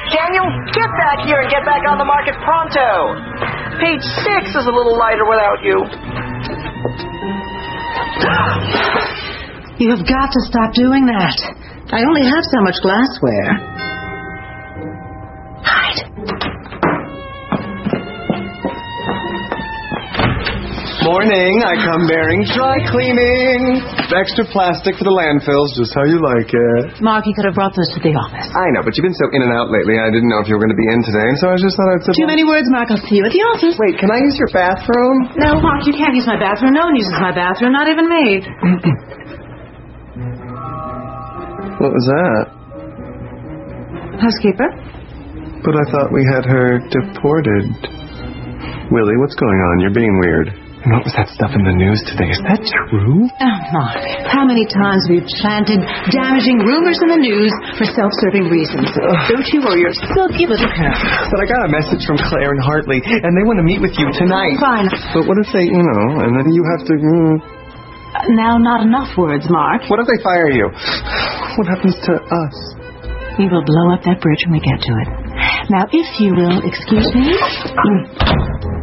Daniel, get back here and get back on the market pronto. Page 6 is a little lighter without you. You have got to stop doing that. I only have so much glassware. Hide. Morning, I come bearing dry cleaning. Extra plastic for the landfills, just how you like it. Mark, you could have brought those to the office. I know, but you've been so in and out lately, I didn't know if you were going to be in today, and so I just thought I'd... Too many words, Mark. I'll see you at the office. Wait, can I use your bathroom? No, Mark, you can't use my bathroom. No one uses my bathroom, not even me. What was that? Housekeeper? But I thought we had her deported. Willie, what's going on? You're being weird. And what was that stuff in the news today? Is that true? Oh, Mark, how many times we've planted damaging rumors in the news for self-serving reasons. Don't you worry, you're silky little girl. But I got a message from Claire and Hartley, and they want to meet with you tonight. Fine. But what if they, and then you have to... Now, not enough words, Mark. What if they fire you? What happens to us? We will blow up that bridge when we get to it. Now, if you will excuse me...